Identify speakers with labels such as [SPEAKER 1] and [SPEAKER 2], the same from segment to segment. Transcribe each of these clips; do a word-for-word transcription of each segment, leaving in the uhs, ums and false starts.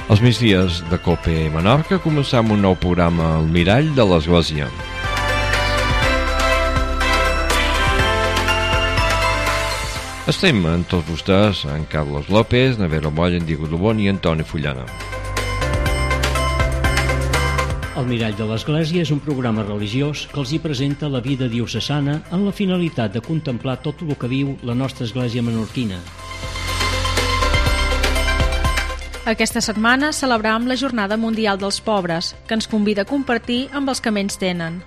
[SPEAKER 1] Els migdies de Cope Menorca començam un nou programa al Mirall de l'Església. Estem amb tots vostès, en Carlos López, Navero Moll, en Diego Dubón i Antoni Fullana.
[SPEAKER 2] El Mirall de l'Església és un programa religiós que els hi presenta la vida diocesana amb la finalitat de contemplar tot el que viu la nostra església menorquina.
[SPEAKER 3] Aquesta setmana celebrem la Jornada Mundial dels Pobres, que ens convida a compartir amb els que menys tenen.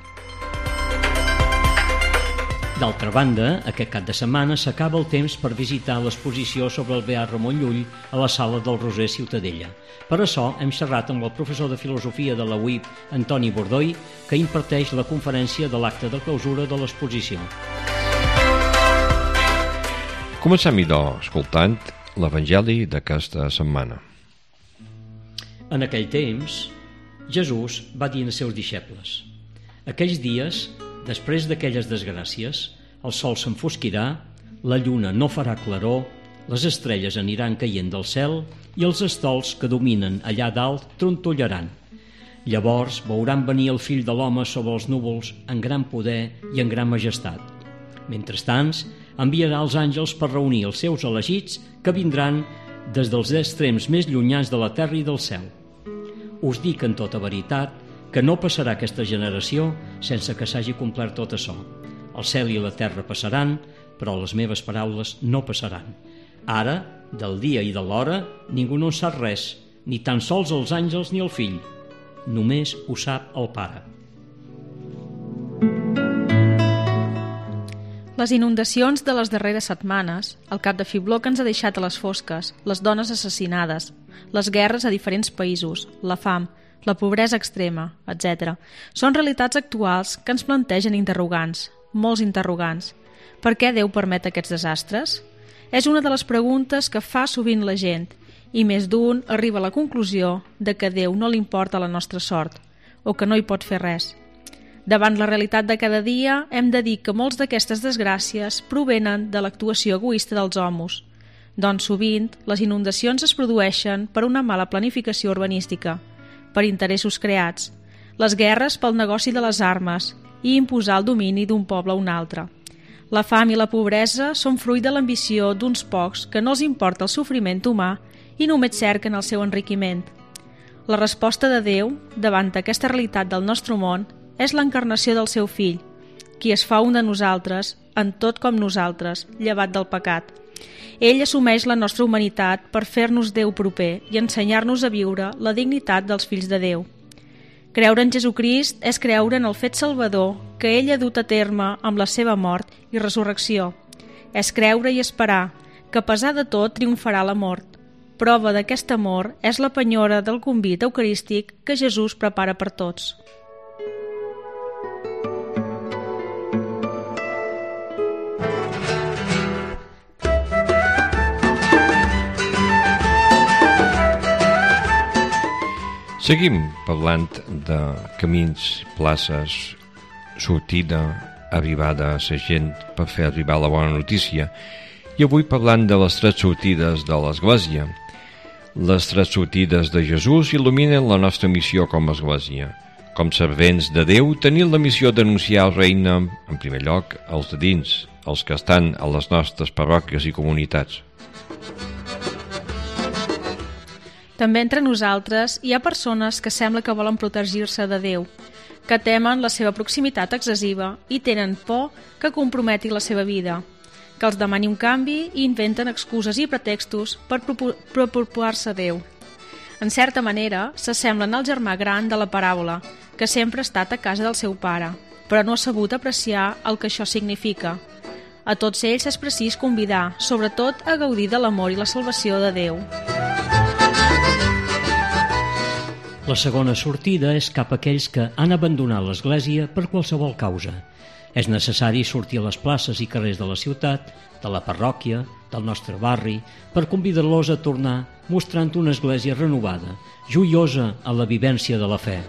[SPEAKER 2] D'altra banda, aquest cap de setmana s'acaba el temps per visitar l'exposició sobre el Beat Ramon Llull a la Sala del Roser Ciutadella. Per això hem xerrat amb el professor de Filosofia de la U I P, Antoni Bordoi, que imparteix la conferència de l'acte de clausura de l'exposició.
[SPEAKER 1] Comencem, idò, escoltant l'Evangeli d'aquesta setmana.
[SPEAKER 2] En aquell temps, Jesús va dir als seus deixebles: aquells dies, després d'aquelles desgràcies, el sol s'enfosquirà, la lluna no farà claror, les estrelles aniran caient del cel i els estols que dominen allà dalt trontollaran. Llavors veuran venir el fill de l'home sobre els núvols en gran poder i en gran majestat. Mentrestant, enviarà els àngels per reunir els seus elegits que vindran des dels extrems més llunyans de la terra i del cel. Us dic en tota veritat que no passarà aquesta generació sense que s'hagi complert tot això. El cel i la terra passaran, però les meves paraules no passaran. Ara, del dia i de l'hora, ningú no en sap res, ni tan sols els àngels ni el fill. Només ho sap el Pare.
[SPEAKER 3] Les inundacions de les darreres setmanes, el cap de fibló que ens ha deixat a les fosques, les dones assassinades, les guerres a diferents països, la fam, la pobresa extrema, etcètera, són realitats actuals que ens plantegen interrogants, molts interrogants. Per què Déu permet aquests desastres? És una de les preguntes que fa sovint la gent, i més d'un arriba a la conclusió de que a Déu no li importa la nostra sort, o que no hi pot fer res. Davant la realitat de cada dia, hem de dir que molts d'aquestes desgràcies provenen de l'actuació egoista dels homes. Doncs sovint, les inundacions es produeixen per una mala planificació urbanística, per interessos creats, les guerres pel negoci de les armes i imposar el domini d'un poble a un altre. La fam i la pobresa són fruit de l'ambició d'uns pocs que no els importa el sofriment humà i només cerquen el seu enriquiment. La resposta de Déu davant aquesta realitat del nostre món és l'encarnació del seu fill, qui es fa un de nosaltres, en tot com nosaltres, llevat del pecat. Ell assumeix la nostra humanitat per fer-nos Déu proper i ensenyar-nos a viure la dignitat dels fills de Déu. Creure en Jesucrist és creure en el fet salvador que ell ha dut a terme amb la seva mort i resurrecció. És creure i esperar que a pesar de tot triomfarà la mort. Prova d'aquest amor és la penyora del convit eucarístic que Jesús prepara per tots.
[SPEAKER 1] Seguim parlant de camins, places, sortida, arribada a la gent per fer arribar la bona notícia. I avui parlant de les tres sortides de l'Església. Les tres sortides de Jesús il·luminen la nostra missió com a Església. Com servents de Déu, tenim la missió d'anunciar el regne, en primer lloc, als de dins, els que estan a les nostres parròquies i comunitats.
[SPEAKER 3] També entre nosaltres hi ha persones que sembla que volen protegir-se de Déu, que temen la seva proximitat excessiva i tenen por que comprometi la seva vida, que els demani un canvi i inventen excuses i pretextos per propor-se a Déu. En certa manera, s'assemblen al germà gran de la paràbola, que sempre ha estat a casa del seu pare, però no ha sabut apreciar el que això significa. A tots ells és precís convidar, sobretot a gaudir de l'amor i la salvació de Déu.
[SPEAKER 2] La segona sortida és cap a aquells que han abandonat l'Església per qualsevol causa. És necessari sortir a les places i carrers de la ciutat, de la parròquia, del nostre barri, per convidar-los a tornar mostrant una Església renovada, joiosa a la vivència de la fe.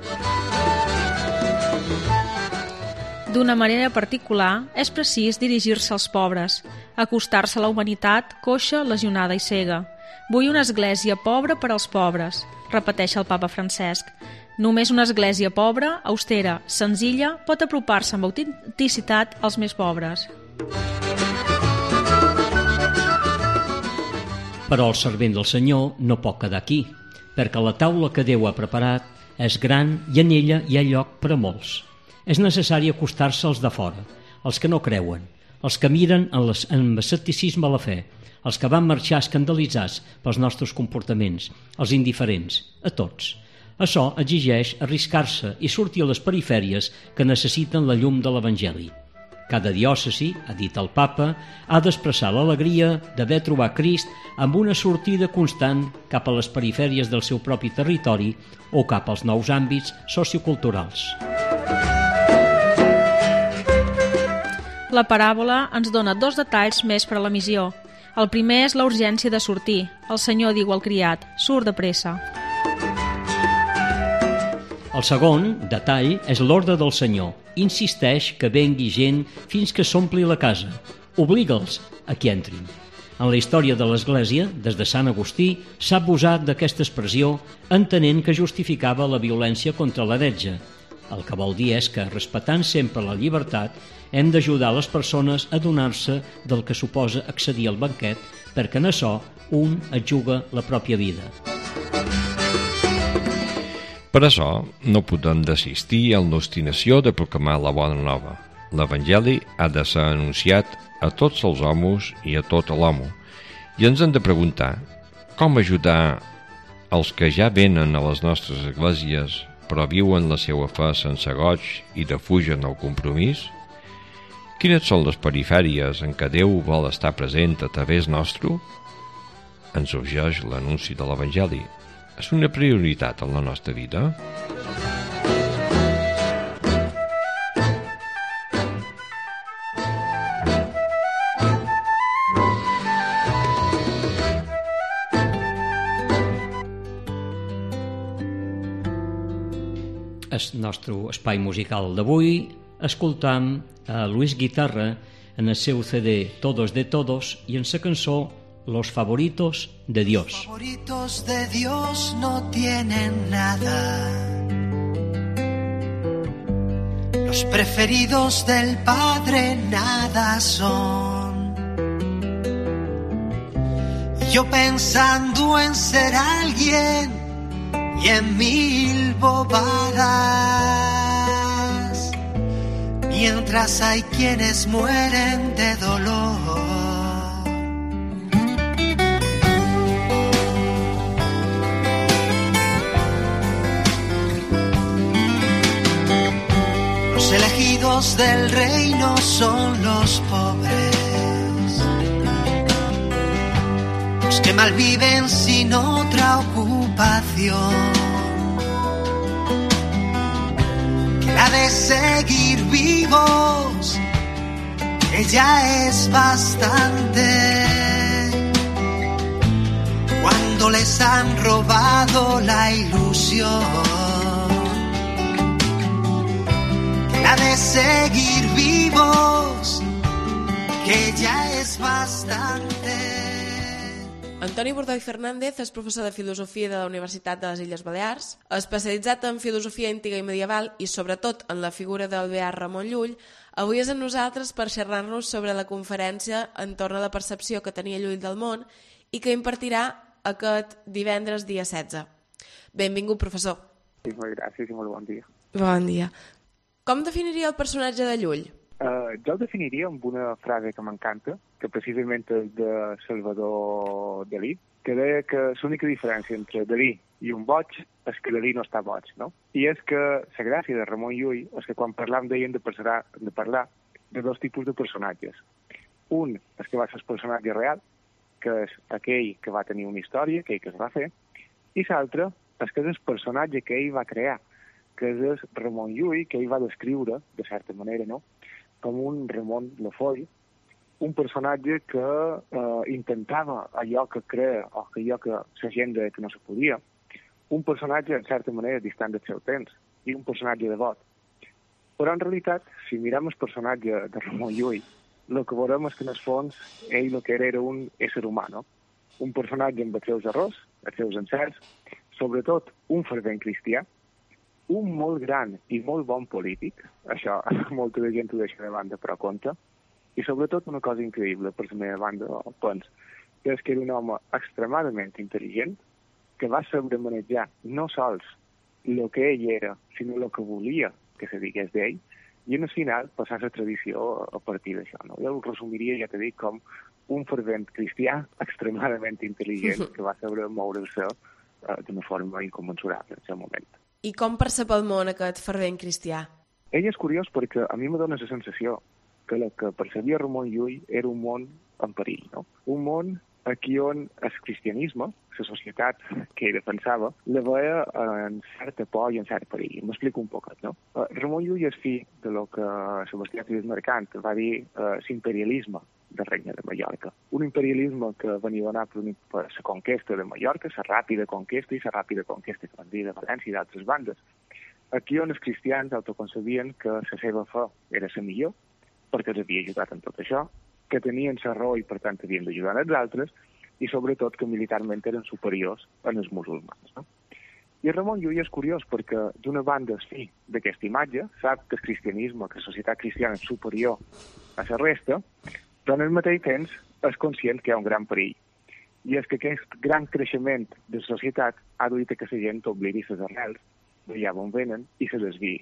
[SPEAKER 3] D'una manera particular, és precís dirigir-se als pobres, acostar-se a la humanitat coixa, lesionada i cega, Vull una església pobra per als pobres, repeteix el papa Francesc. Només una església pobra, austera, senzilla, pot apropar-se amb autenticitat als més pobres.
[SPEAKER 2] Però el servent del Senyor no pot quedar aquí, perquè la taula que Déu ha preparat és gran i en ella hi ha lloc per a molts. És necessari acostar-se als de fora, els que no creuen, els que miren amb escepticisme a la fe, els que van marxar escandalitzats pels nostres comportaments, els indiferents, a tots. Això exigeix arriscar-se i sortir a les perifèries que necessiten la llum de l'Evangeli. Cada diòcesi, ha dit el papa, ha d'expressar l'alegria d'haver trobat Crist amb una sortida constant cap a les perifèries del seu propi territori o cap als nous àmbits socioculturals.
[SPEAKER 3] La paràbola ens dona dos detalls més per a la missió. El primer és la urgència de sortir. El Senyor diu al criat: surt de pressa.
[SPEAKER 2] El segon detall és l'ordre del Senyor. Insisteix que vengui gent fins que s'ompli la casa. Obliga'ls a que entrin. En la història de l'Església, des de Sant Agustí, s'ha abusat d'aquesta expressió entenent que justificava la violència contra l'heretge. El que vol dir és que, respectant sempre la llibertat, hem d'ajudar les persones a donar-se del que suposa accedir al banquet, perquè en això un es juga la pròpia vida.
[SPEAKER 1] Per això no podem desistir en l'obstinació de proclamar la bona nova. L'Evangeli ha de ser anunciat a tots els homes i a tot l'home. I ens hem de preguntar com ajudar els que ja venen a les nostres esglésies però viuen la seva fe sense goig i defugen el compromís? Quines són les perifèries en què Déu vol estar present a través nostre? Ens urgeix l'anunci de l'Evangeli. És una prioritat en la nostra vida?
[SPEAKER 2] El nostre espai musical d'avui escoltam a Luis Guitarra en el seu C D Todos de Todos i en la cançó Los favoritos de Dios.
[SPEAKER 4] Los favoritos de Dios no tienen nada. Los preferidos del Padre nada son. Y yo pensando en ser alguien y en mil bobadas, mientras hay quienes mueren de dolor. Los elegidos del reino son los pobres, los que malviven sin otra ocupación que la de seguir vivos, que ya es bastante cuando les han robado la ilusión. La de seguir vivos, que ja és bastante.
[SPEAKER 5] Antoni Bordó i Fernández és professor de Filosofia de la Universitat de les Illes Balears, especialitzat en filosofia antiga i medieval i sobretot en la figura del beat Ramon Llull. Avui és amb nosaltres per xerrar-nos sobre la conferència entorn a la percepció que tenia Llull del món i que impartirà aquest divendres dia setze. Benvingut, professor.
[SPEAKER 6] Sí, molt gràcies i molt bon dia.
[SPEAKER 5] Bon dia. Com definiria el personatge de Llull?
[SPEAKER 6] Uh, jo el definiria amb una frase que m'encanta, que precisament és de Salvador Dalí, que deia que l'única diferència entre Dalí i un boig és que Dalí no està boig, no? I és que la gràcia de Ramon Llull és que quan parlam d'ell hem de, passar, de parlar de dos tipus de personatges. Un és que va ser el personatge real, que és aquell que va tenir una història, aquell que es va fer, i l'altre és que és el personatge que ell va crear, que és Ramon Llull, que ell va descriure, de certa manera, no?, com un Ramon Lafoll, un personatge que eh, intentava allò que crea o que allò que la gent deia que no se podia, un personatge, en certa manera, distant del seu temps, i un personatge devot. Però, en realitat, si mirem el personatge de Ramon Llull, el que veurem és que, en el fons, ell el que era era un ésser humà, no? un personatge amb els seus errors, els seus encerts, sobretot un fervent cristià, un molt gran i molt bon polític, això molta de gent ho deixa de banda però compta, i sobretot una cosa increïble per la meva banda, pens, que és que era un home extremadament intel·ligent, que va saber manejar no sols el que ell era, sinó el que volia que se digués d'ell, i en el final passar la tradició a partir d'això. No? Jo ho resumiria, ja t'he dit, com un fervent cristià extremadament intel·ligent que va saber moure's uh, d'una forma incommensurable en el moment.
[SPEAKER 5] I com percep el món aquest fervent cristià?
[SPEAKER 6] Ell és curiós perquè a mi me dóna la sensació que el que percebia Ramon Llull era un món en perill, no? Un món aquí on el cristianisme, la societat que ell defensava, la veia en certa por i en cert perill. M'explico un poquet, no? Uh, Ramon Llull és fill de lo que Sebastià Trias Mercant va dir uh, l'imperialisme del Regne de Mallorca. Un imperialisme que venia donat per, per la conquesta de Mallorca, la ràpida conquesta i la ràpida conquesta que van dir de València i d'altres bandes. Aquí on els cristians autoconcebien que la seva fe era la millor, perquè els havia ajudat en tot això, que tenien la raó i per tant havien d'ajudar els altres, i sobretot que militarment eren superiors en els musulmans. No? I Ramon Llull és curiós perquè d'una banda és fill d'aquesta imatge, sap que el cristianisme, que la societat cristiana és superior a la resta, però en el mateix temps és conscient que hi ha un gran perill. I és que aquest gran creixement de la societat ha duit a que la gent oblidi les arrels, d'allà on venen, i se desviï.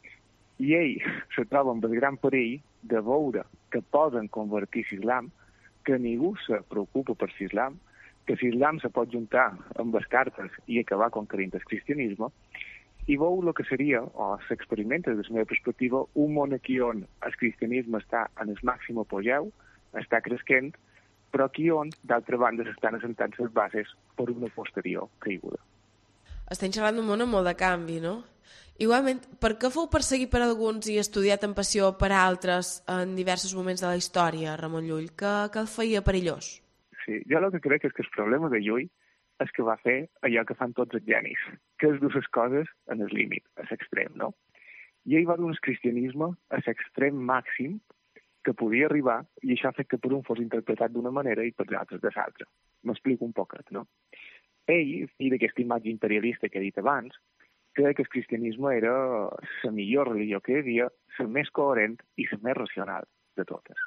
[SPEAKER 6] I ell se troba amb el gran perill de veure que poden convertir l'islam, que ningú se preocupa per l'islam, que l'islam se pot juntar amb les cartes i acabar conquerint el cristianisme, i veu el que seria, o s'experimenta des de la meva perspectiva, un món aquí on el cristianisme està en el màxim apogeu, està creixent, però aquí on, d'altra banda, s'estan assentant les bases per una posterior caiguda.
[SPEAKER 5] Estem xerrant d'un món amb molt de canvi, no? Igualment, per què fou perseguit per alguns i estudiat amb passió per altres en diversos moments de la història, Ramon Llull? Què, què el feia perillós?
[SPEAKER 6] Sí, jo el que crec és que el problema de Llull és que va fer allò que fan tots els genis, que és dur les coses en el límit, a l'extrem, no? I ell va dur el cristianisme a l'extrem màxim que podia arribar, i això ha fet que per un fos interpretat d'una manera i per altres de l'altra. M'explico un poquet, no? Ell, fill d'aquesta imatge imperialista que he dit abans, crec que el cristianisme era la millor religió que hi havia, la més coherent i la més racional de totes.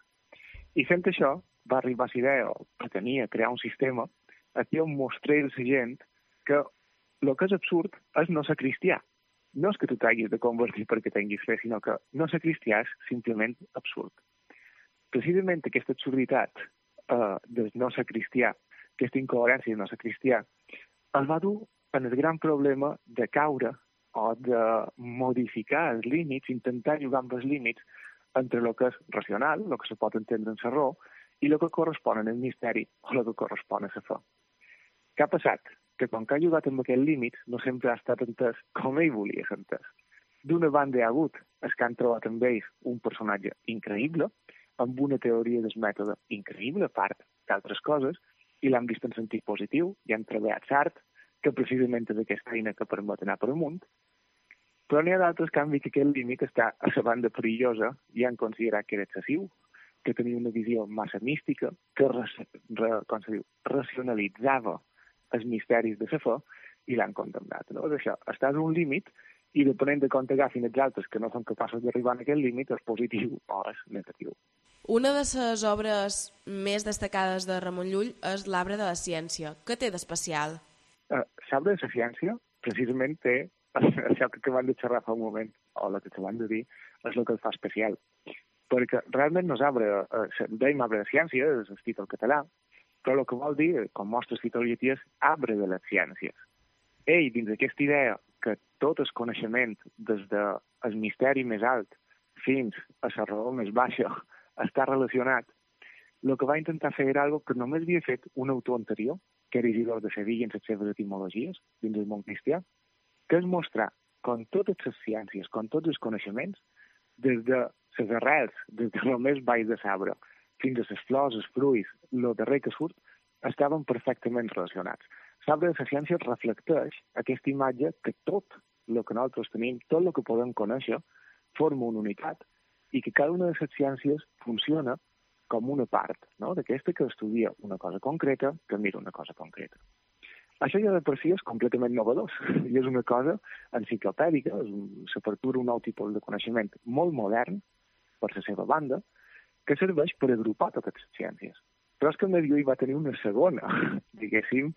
[SPEAKER 6] I fent això, va arribar a la idea, o pretenia crear un sistema, aquí on mostrés a la gent que el que és absurd és no ser cristià. No és que tu t'hagis de convertir perquè tinguis fe, sinó que no ser cristià és simplement absurd. Precisament aquesta absurditat eh, de no ser cristià, aquesta incoherència de no ser cristià, el va dur en el gran problema de caure o de modificar els límits, intentar jugar amb els límits entre el que és racional, el que se pot entendre en la raó, i el que correspon en el misteri o el que correspon a la fe. Què ha passat? Que quan que ha jugat amb aquest límit no sempre ha estat entès com ell volia ser entès. D'una banda hi ha hagut els que han trobat amb ells un personatge increïble, amb una teoria del mètode increïble, a part d'altres coses, i l'han vist en sentit positiu, i han treballat l'art, que precisament és aquesta eina que permet anar per amunt, però n'hi ha d'altres que han vist que aquest límit està a la banda perillosa i han considerat que era excessiu, que tenia una visió massa mística, que res, re, com se diu, racionalitzava els misteris de la fe i l'han condemnat. No? És això, estàs a un límit i depenent de com t'agafin els altres que no són capaços d'arribar a aquest límit, és positiu o és negatiu.
[SPEAKER 5] Una de les obres més destacades de Ramon Llull és l'Arbre de la Ciència. Què té d'especial?
[SPEAKER 6] Uh, L'arbre de la ciència precisament té això que acabem de xerrar fa un moment, o el que acabem de dir, és el que el fa especial. Perquè realment no és arbre, uh, dèiem arbre de ciència, és el títol català, però el que vol dir, com mostra el títol llatí, és arbre de les ciències. Ell, dins d'aquesta idea que tot el coneixement, des del misteri més alt fins a la raó més baixa, està relacionat, el que va intentar fer era algo que només havia fet un autor anterior, que era Isidor de Sevilla en les seves etimologies, dins del món cristià, que és mostrar com totes les ciències, com tots els coneixements, des de les arrels, des de lo més baix de l'arbre, fins a les flors, els fruits, el darrer que surt, estaven perfectament relacionats. L'arbre de la ciència reflecteix aquesta imatge que tot el que nosaltres tenim, tot el que podem conèixer, forma una unitat i que cada una de les ciències funciona com una part, no?, d'aquesta que estudia una cosa concreta, que mira una cosa concreta. Això ja de per si és completament novedós i és una cosa enciclopèdica, és s'apertura un nou tipus de coneixement molt modern, per la seva banda, que serveix per agrupar totes les ciències. Però és que Mary Llull va tenir una segona, diguéssim,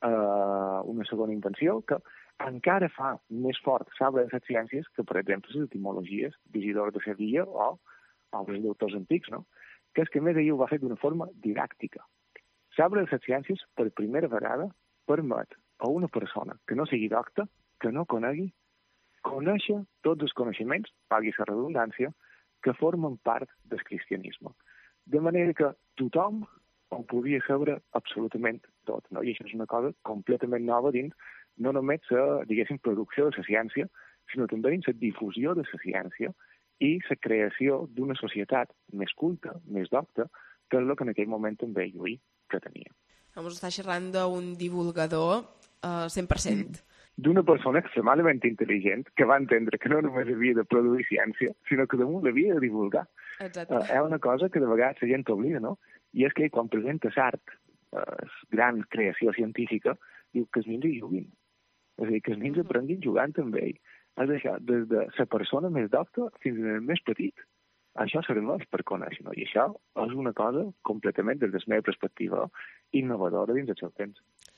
[SPEAKER 6] eh, una segona invenció que encara fa més fort saber les ciències que, per exemple, les etimologies d'Isidor de Sevilla o altres autors antics, no?, que és que Mary Llull ho va fer d'una forma didàctica. Saber les ciències, per primera vegada, permet a una persona que no sigui docta, que no conegui, conèixer tots els coneixements, pagui la redundància, que formen part del cristianisme. De manera que tothom ho podia saber absolutament tot, no? I això és una cosa completament nova dins, no només la, diguéssim, producció de la ciència, sinó també dins la difusió de la ciència i la creació d'una societat més culta, més docta, que és el que en aquell moment també Llull pretenia.
[SPEAKER 5] Vamos a estar xerrant d'un divulgador uh, cent per cent.
[SPEAKER 6] D'una persona extremadament intel·ligent que va entendre que no només havia de produir ciència, sinó que damunt l'havia de divulgar.
[SPEAKER 5] Exacte.
[SPEAKER 6] Uh, és una cosa que de vegades la gent oblida, no? I és que quan presenta l'art, uh, gran creació científica, diu que els nens hi juguin. És a dir, que els nens aprenguin jugant amb ell. És això, des de la persona més docta fins al més petit. Això serveix per conèixer, no? I això és una cosa completament, des de la meva perspectiva, innovadora dins del seu temps.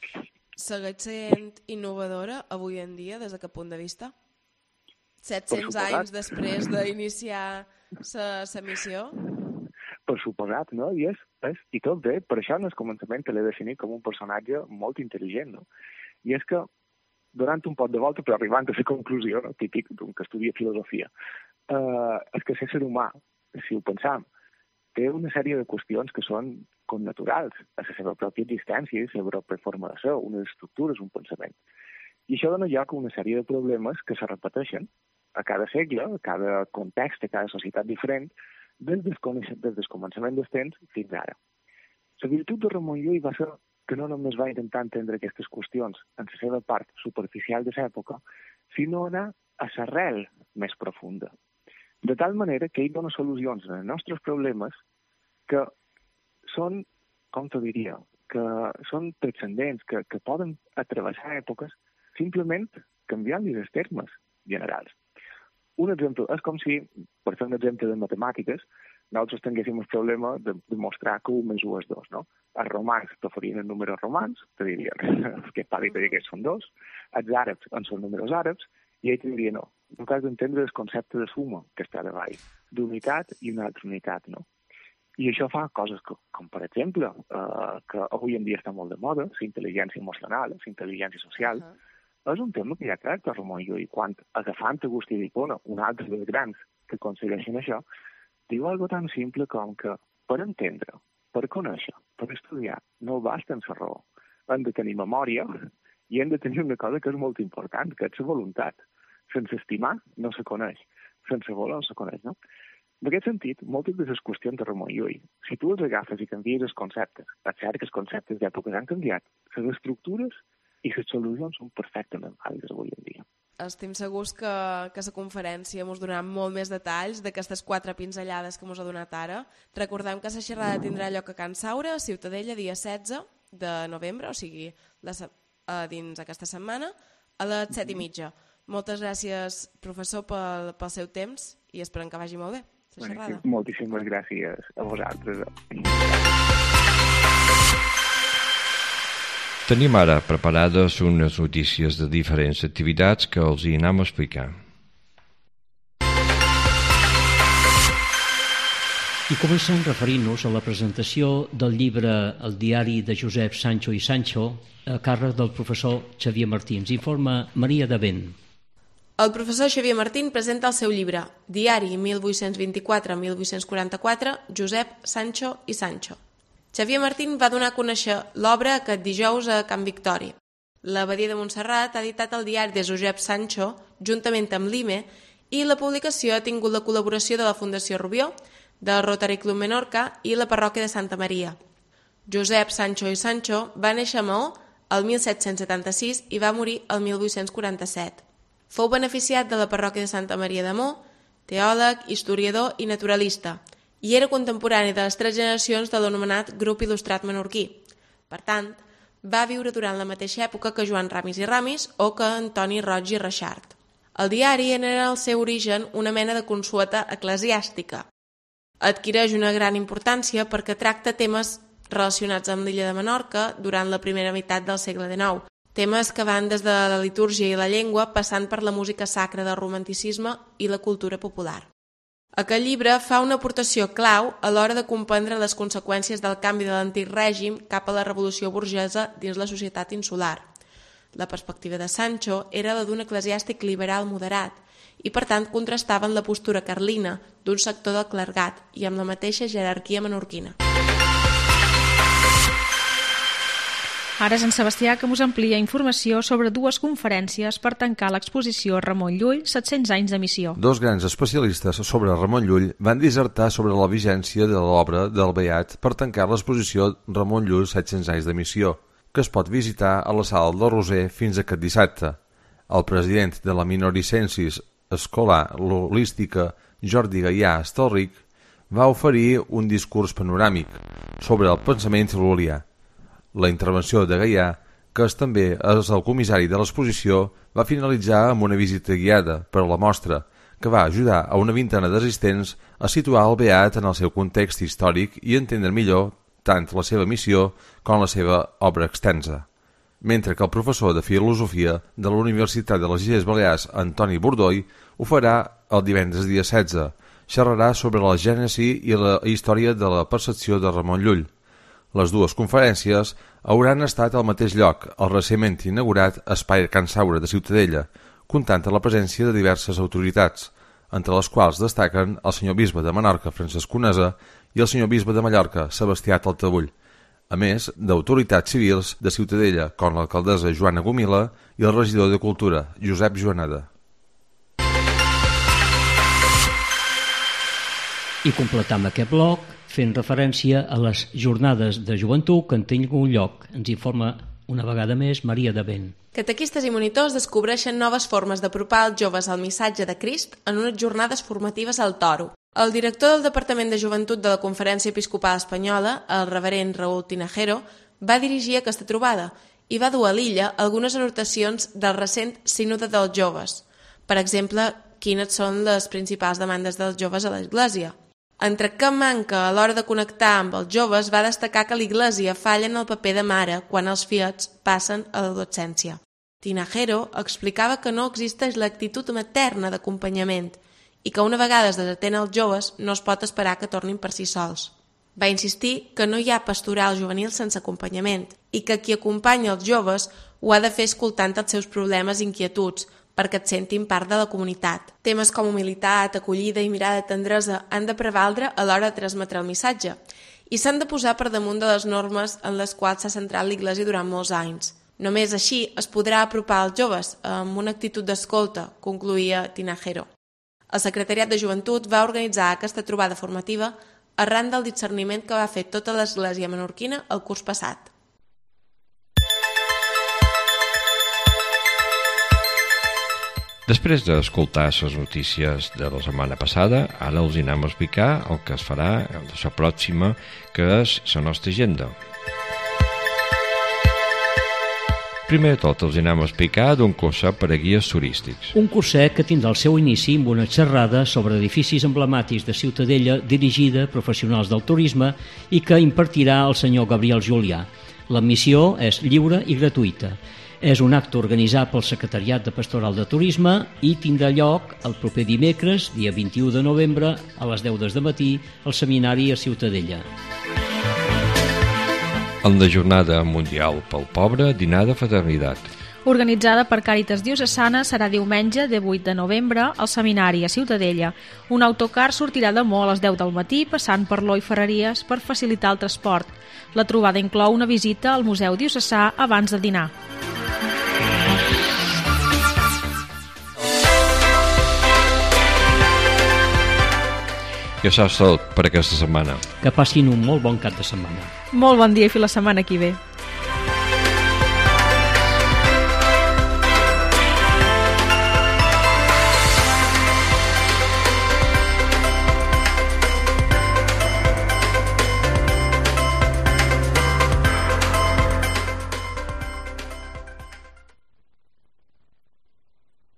[SPEAKER 5] Segueix sent innovadora avui en dia, des d'aquest punt de vista? set-cents anys després d'iniciar la missió?
[SPEAKER 6] Per suposat, no? I, és, és, i tot bé, per això en el començament l'he definit com un personatge molt intel·ligent, no? I és que, donant un pot de volta, però arribant a la conclusió, no?, típic d'un que estudia filosofia, eh, és que ser humà, si ho pensam, té una sèrie de qüestions que són connaturals a la seva pròpia existència i la seva pròpia forma de ser, unes estructures, un pensament. I això dona lloc a una sèrie de problemes que se repeteixen a cada segle, a cada context, a cada societat diferent, des del, des del començament dels temps fins ara. La virtut de Ramon Llull va ser que no només va intentar entendre aquestes qüestions en la seva part superficial de l'època, sinó anar a l'arrel més profunda. De tal manera que ell dona solucions als nostres problemes que són, com t'ho diria, que són transcendents, que, que poden atravessar èpoques simplement canviant-li els termes generals. Un exemple és com si, per fer un exemple de matemàtiques, nosaltres tinguéssim el problema de demostrar que un més un és dos, no? Els romans preferien els números romans, te dirien que pari te que són dos, els àrabs en són números àrabs, i ell te diria no. No cal d'entendre el concepte de suma que està davall, d'unitat i una altra unitat, no? I això fa coses que, com per exemple, eh, que avui en dia està molt de moda, la intel·ligència emocional, la intel·ligència social, uh -huh. és un tema que ja tracta Ramon Llull, quan agafant Agustí d'Hipona, un altre dels grans que aconsegueixen això, diu algo tan simple com que per entendre, per conèixer, per estudiar, no basta en la raó. Hem de tenir memòria i hem de tenir una cosa que és molt important, que és la voluntat. Sense estimar no se coneix, sense voler no se coneix, no? En aquest sentit, moltes de les qüestions de Ramon Llull, si tu les agafes i canvies els conceptes, és cert que els conceptes d'èpoques han canviat, les estructures i les solucions són perfectament vàlides avui en dia.
[SPEAKER 5] Estem segurs que, que la conferència ens donarà molt més detalls d'aquestes quatre pinzellades que ens ha donat ara. Recordem que la xerrada tindrà lloc a Can Saura, a Ciutadella, dia setze de novembre, o sigui, la, uh, dins aquesta setmana, a les set i mitja. Moltes gràcies, professor, pel, pel seu temps i esperem que vagi molt bé la xerrada.
[SPEAKER 6] Moltíssimes gràcies a vosaltres.
[SPEAKER 1] Tenim ara preparades unes notícies de diferents activitats que els hi anem a explicar.
[SPEAKER 2] I comencem referint-nos a la presentació del llibre El diari de Josep Sancho i Sancho a càrrec del professor Xavier Martins. Informa Maria de Vent.
[SPEAKER 5] El professor Xavier Martín presenta el seu llibre Diari mil vuit-cents vint-i-quatre a mil vuit-cents quaranta-quatre, Josep Sancho i Sancho. Xavier Martín va donar a conèixer l'obra aquest dijous a Can Victòria. L'Abadia de Montserrat ha editat el diari de Josep Sancho juntament amb l'I M E i la publicació ha tingut la col·laboració de la Fundació Rubió, del Rotary Club Menorca i la parròquia de Santa Maria. Josep Sancho i Sancho va néixer a Maó el mil set-cents setanta-sis i va morir el mil vuit-cents quaranta-set. Fou beneficiat de la parròquia de Santa Maria de Maó, teòleg, historiador i naturalista, i era contemporani de les tres generacions de l'anomenat Grup Il·lustrat Menorquí. Per tant, va viure durant la mateixa època que Joan Ramis i Ramis o que Antoni Roig i Reixart. El diari era al seu origen una mena de consueta eclesiàstica. Adquireix una gran importància perquè tracta temes relacionats amb l'illa de Menorca durant la primera meitat del segle dinou, temes que van des de la litúrgia i la llengua passant per la música sacra del romanticisme i la cultura popular. Aquest llibre fa una aportació clau a l'hora de comprendre les conseqüències del canvi de l'antic règim cap a la revolució burgesa dins la societat insular. La perspectiva de Sancho era la d'un eclesiàstic liberal moderat i, per tant, contrastava amb la postura carlina d'un sector del clergat i amb la mateixa jerarquia menorquina.
[SPEAKER 3] Ara és en Sebastià que us amplia informació sobre dues conferències per tancar l'exposició Ramon Llull, set-cents anys de missió.
[SPEAKER 7] Dos grans especialistes sobre Ramon Llull van dissertar sobre la vigència de l'obra del Beat per tancar l'exposició Ramon Llull, set-cents anys de missió, que es pot visitar a la sala del Roser fins aquest dissabte. El president de la Minoricensis Escola Holística, Jordi Gaià Estalric, va oferir un discurs panoràmic sobre el pensament lul·lià. La intervenció de Gaià, que és també és el comissari de l'exposició, va finalitzar amb una visita guiada per a la mostra, que va ajudar a una vintena d'assistents a situar el Beat en el seu context històric i entendre millor tant la seva missió com la seva obra extensa. Mentre que el professor de Filosofia de la Universitat de les Illes Balears, Antoni Bordoi, ho farà el divendres dia setze. Xerrarà sobre la gènesi i la història de la percepció de Ramon Llull. Les dues conferències hauran estat al mateix lloc, al recentment inaugurat Espai Can Saura de Ciutadella, comptant amb la presència de diverses autoritats, entre les quals destaquen el senyor bisbe de Menorca, Francesc Conesa, i el senyor bisbe de Mallorca, Sebastià Taltabull, a més d'autoritats civils de Ciutadella, com l'alcaldessa Joana Gomila i el regidor de Cultura, Josep Joanada.
[SPEAKER 2] I completam aquest bloc fent referència a les jornades de joventut que han tingut lloc. Ens informa una vegada més Maria de Ben.
[SPEAKER 5] Catequistes i monitors descobreixen noves formes d'apropar els joves al missatge de Crist en unes jornades formatives al Toro. El director del Departament de Joventut de la Conferència Episcopal Espanyola, el reverend Raúl Tinajero, va dirigir aquesta trobada i va dur a l'illa algunes anotacions del recent Sínode dels Joves. Per exemple, quines són les principals demandes dels joves a l'Església. Entre què manca a l'hora de connectar amb els joves, va destacar que l'Església falla en el paper de mare quan els fiats passen a l'adolescència. Tinajero explicava que no existeix l'actitud materna d'acompanyament i que una vegada es desatén els joves no es pot esperar que tornin per si sols. Va insistir que no hi ha pastoral juvenil sense acompanyament i que qui acompanya els joves ho ha de fer escoltant els seus problemes i inquietuds perquè et sentin part de la comunitat. Temes com humilitat, acollida i mirada de tendresa han de prevaldre a l'hora de transmetre el missatge i s'han de posar per damunt de les normes en les quals s'ha centrat l'Església durant molts anys. Només així es podrà apropar als joves amb una actitud d'escolta, concloïa Tinajero. El Secretariat de Joventut va organitzar aquesta trobada formativa arran del discerniment que va fer tota l'Església menorquina el curs passat.
[SPEAKER 1] Després d'escoltar les notícies de la setmana passada, ara els anem a explicar el que es farà a la pròxima, que és la nostra agenda. Primer de tot, els anem a explicar d'un curset per a guies turístics.
[SPEAKER 2] Un curset que tindrà el seu inici amb una xerrada sobre edificis emblemàtics de Ciutadella dirigida a professionals del turisme i que impartirà el senyor Gabriel Julià. L'admissió és lliure i gratuïta. És un acte organitzat pel Secretariat de Pastoral de Turisme i tindrà lloc el proper dimecres, dia vint-i-u de novembre, a les deu del matí, al seminari a Ciutadella.
[SPEAKER 1] En la Jornada Mundial pel Pobre, dinar de fraternitat.
[SPEAKER 3] Organitzada per Càritas Diocesana, serà diumenge, divuit de novembre, al seminari a Ciutadella. Un autocar sortirà de Mo a les deu del matí, passant per Lo i Ferreries per facilitar el transport. La trobada inclou una visita al Museu Diocesà abans de dinar.
[SPEAKER 1] I això és tot per aquesta setmana.
[SPEAKER 2] Que passin un molt bon cap de setmana.
[SPEAKER 3] Molt bon dia i fins la setmana que ve.